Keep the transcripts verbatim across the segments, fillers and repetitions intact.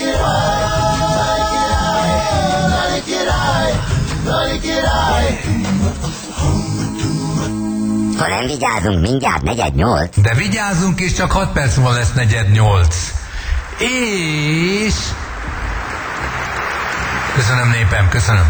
király, Nani király, Nani király, Nani király. Ha nem vigyázunk, mindjárt negyed nyolc. De vigyázzunk, és csak hat perc múlva lesz negyed nyolc. És... Köszönöm népem, köszönöm.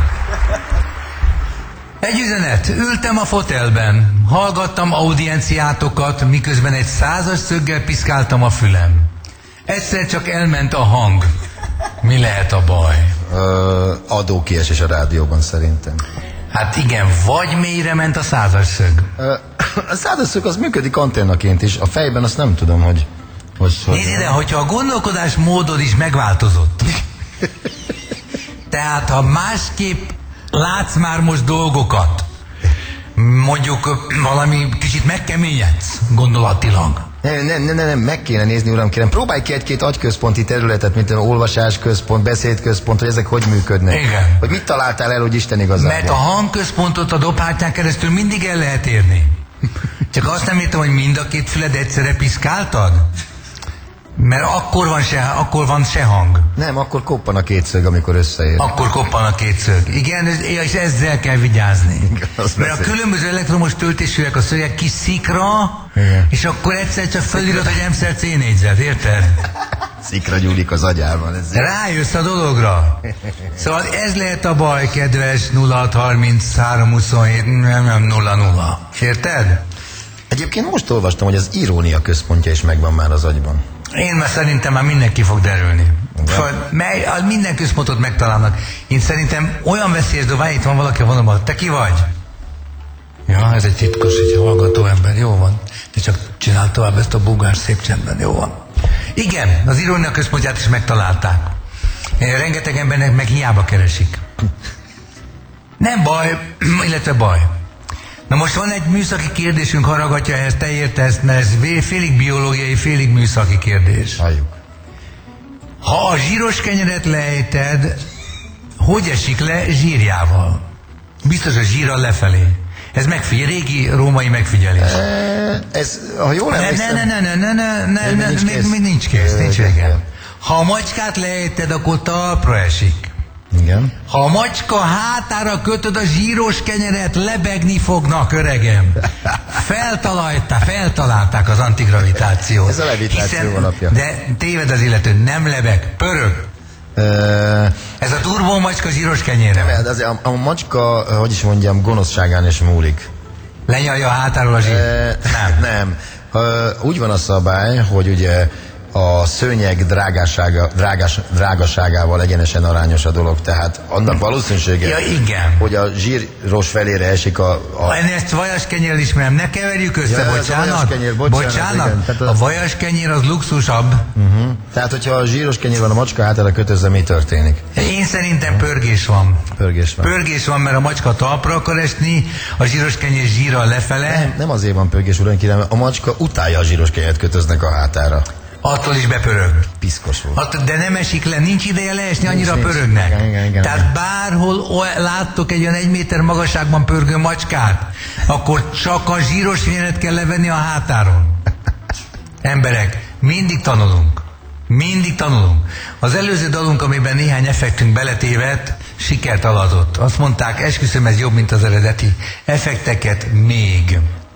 Egy üzenet. Ültem a fotelben, hallgattam audienciátokat, miközben egy százas szöggel piszkáltam a fülem. Egyszer csak elment a hang. Mi lehet a baj? Ö, adókiesés a rádióban szerintem. Hát igen, vagy mélyre ment a százas szög. Ö, a százas szög az működik antennaként is, a fejben azt nem tudom, hogy... hogy Nézd ide, hogyha a gondolkodás módod is megváltozott. Tehát, ha másképp látsz már most dolgokat, mondjuk valami kicsit megkeményedsz gondolatilag. Nem, nem, nem, nem, meg kéne nézni, uram, kérem. Próbálj ki egy-két agyközponti területet, mint olvasásközpont, beszédközpont, hogy ezek hogy működnek. Igen. Hogy mit találtál el, hogy Isten igazából? Mert a hangközpontot a dobhártyán keresztül mindig el lehet érni. Csak azt nem értem, hogy mind a két füled egyszerre piszkáltad? Mert akkor van se, akkor van se hang. Nem, akkor koppan a két szög, amikor összeér. Akkor koppan a két szög. Igen, és ezzel kell vigyázni. Igaz, mert a különböző elektromos töltésűek a szögek kis szikra, igen. És akkor egyszer csak fölírod, hogy em szer cé négyzet, érted? Szikra gyúlik az agyában. Ez rájössz a dologra. Szóval ez lehet a baj, kedves nulla hat harminchárom huszonhét nulla nulla. Érted? Egyébként most olvastam, hogy az irónia központja is megvan már az agyban. Én már szerintem már mindenki fog derülni. Föl, mely, minden központot megtalálnak. Én szerintem olyan veszélyes dobány, itt van valaki a vonalban. Te ki vagy? Ja, ez egy titkos, egy hallgató ember. Jó van. De csak csinál tovább ezt a bugár szép csendben. Jó van. Igen, az irónia központját is megtalálták. Rengeteg embernek meg hiába keresik. Nem baj, illetve baj. Na most van egy műszaki kérdésünk, Haragatja, ehhez te értesz, mert ez félig biológiai, félig műszaki kérdés. Halljuk. Ha a zsíros kenyeret lejted, hogy esik le zsírjával? Biztos a zsírral lefelé. Ez megfigyel, régi római megfigyelés. E, ez, ha jól emlékszem... Ne, ne, ne, ne, ne, ne, ne, ne, még, még nincs kész, nincs vége. Ha a macskát lejted, akkor talpra esik. Igen. Ha a macska hátára kötöd a zsíros kenyeret, lebegni fognak, öregem. Feltalálták, feltalálták az antigravitációt. Ez a levitáció hiszen, alapja. De téved az illető, nem lebeg, pörög. Uh, Ez a turbó macska zsíros kenyére. Nem, de a, a macska, hogy is mondjam, gonoszságán is múlik. Lenyalja a hátáról a zsír? Uh, nem. Nem. Uh, úgy van a szabály, hogy ugye a szőnyeg drágásága, drágás, drágaságával egyenesen arányos a dolog, tehát annak valószínűsége, ja, igen. hogy a zsíros felére esik a... a... Én ezt vajas kenyér ismerem, ne keverjük össze, ja, bocsánat. A kenyér, bocsánat. bocsánat. Igen, a vajas kenyér az luxusabb. Uh-huh. Tehát, hogyha a zsíros kenyér van a macska hátára kötözve, mi történik? Én szerintem pörgés van. Pörgés van. Pörgés van, mert a macska talpra akar esni, a zsíros kenyér zsírral lefele. Nem, nem azért van pörgés, uram, kérem, a macska utálja a zsíros kenyeret kötöznek a hátára. Attól is bepörög. Piszkos volt. Att, de nem esik le, nincs ideje leesni, annyira nincs, pörögnek. Igen, igen, igen, Tehát igen. bárhol láttok egy olyan egy méter magasságban pörgő macskát, akkor csak a zsíros kenyeret kell levenni a hátáron. Emberek, mindig tanulunk. Mindig tanulunk. Az előző dalunk, amiben néhány effektünk beletévedt, sikert aladott. Azt mondták, esküszöm, ez jobb, mint az eredeti. Effekteket még.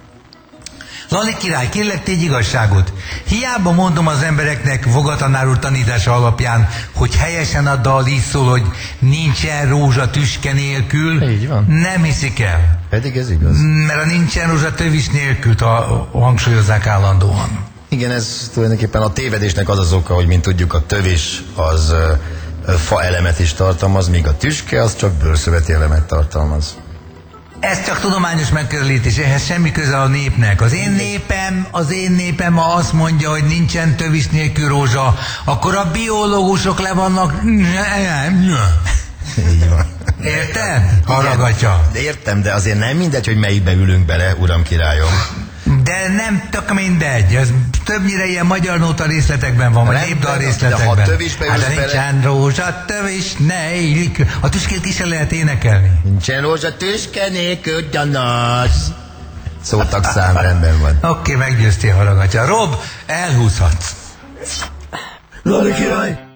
Lali király, kérlek, tégy igazságot. Hiába mondom az embereknek Vogatanár úr tanítása alapján, hogy helyesen a dal így szól, hogy nincsen rózsa tüske nélkül. Így van. Nem hiszik el. Pedig ez igaz. Mert a nincsen rózsa tövis nélkül ha hangsúlyozzák állandóan. Igen, ez tulajdonképpen a tévedésnek az az oka, hogy mint tudjuk, a tövis az uh, fa elemet is tartalmaz, míg a tüske az csak bőrszöveti elemet tartalmaz. Ez csak tudományos megközelítés, ehhez semmi köze a népnek. Az én népem, az én népem, ha azt mondja, hogy nincsen tövis nélkül rózsa, akkor a biológusok le vannak... Így van. Érted? Haragatja. Értem, de azért nem mindegy, hogy melyikbe ülünk bele, uram királyom. De nem tök mindegy, ez többnyire ilyen magyar nóta részletekben van, vagy népdal részletekben. De ha tövisbe ülsz hát, bele... nincsen rózsa, tövis, ne illik. A tüskét ki se lehet énekelni. Nincsen rózsa, tüske nélkül gyanas. Szótak szám, rendben van. Oké, okay, meggyőztél, Haragatja. Rob, elhúzhatsz. Lali király!